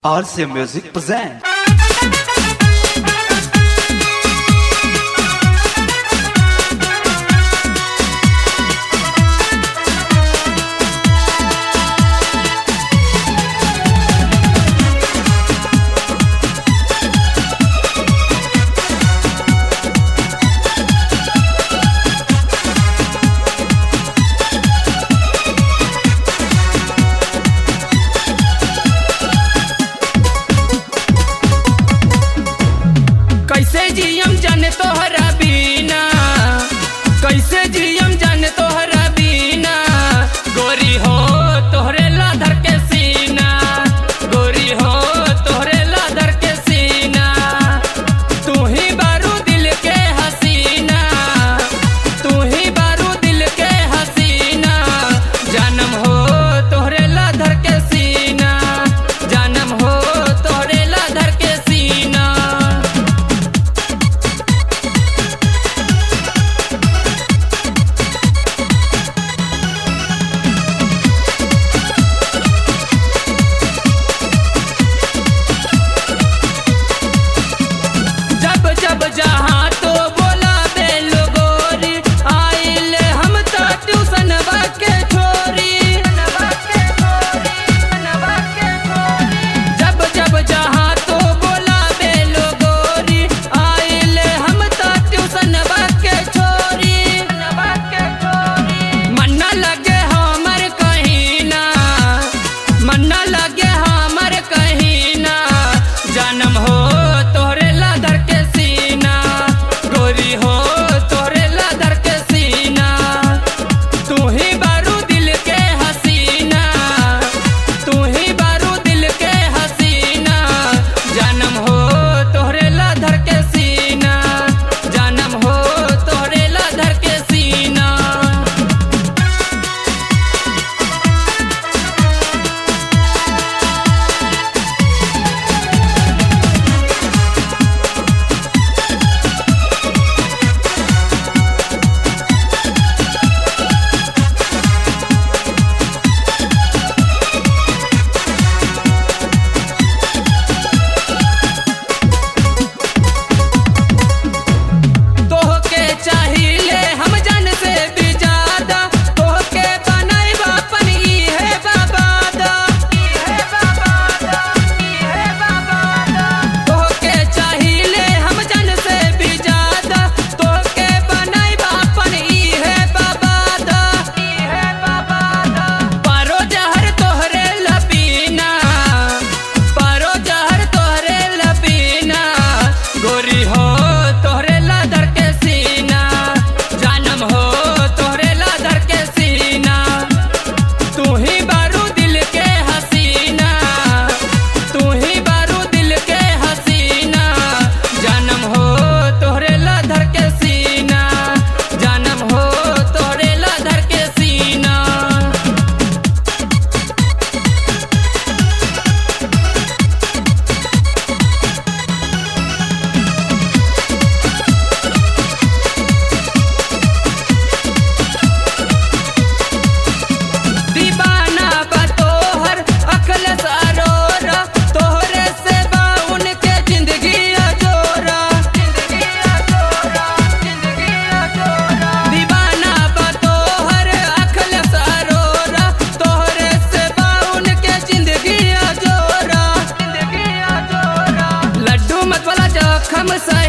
RC Music presents. कैसे जियम जाने तोहरा बिना, कैसे जियम जाने तोहरा बिना, गोरी हो तोहरे लाधर के सीना, गोरी हो तोहरे लाधर के सीना, तू ही बारू दिल के हसीना, तू ही बारू दिल के हसीना, जानम हो तोहरे लाधर के सीना, जानम हो तोहरे लाधर के सीना। जब जब जहाँ तो बोला बेलो गोरी, आइल हम तो ट्यूशन के छोरी, जब जब जहाँ तो बोला बेलो गोरी, आइल हम तो ट्यूशन के छोरी, मन न लगे हमर कहीं ना, मन न लगे हमर कहीं ना, जानम हो तोहरे लाधर के सीना, गोरी हो तोहरे लाधर के सीना, तू ही बारू दिल के हसीना, तू ही बारू दिल के हसीना, जानम हो तोहरे लाधर के सीना, जानम हो तोहरे लाधर के सीना। तोहके चाहिए हम जान से भी ज्यादा, तोहके बनाइब अपन इहे बाबादा, तोहके चाहिए हम जान से भी ज्यादा, तोहके बनाइब अपन इहे बाबादा, पारो जहर तोहरे लपीना, पारो जहर तोहरे लपीना, गोरी हो तोहरे लाधर के सीना, जानम हो तोहरे लाधर के सीना, तू ही बारू दिल के हसीना, तू ही बारू दिल के हसीना, जानम हो तोहरे लाधर के सीना, जानम हो तोहरे लाधर के सीना। दीवाना बा तोहर अखलस अरोरा, तोहरे से बा उनके जिंदगी अजोरा, दीवाना बा तोहर अखलस अरोरा, तोहरे से बा उनके जिंदगी अजोरा, लड्डू मत वाला जखम सा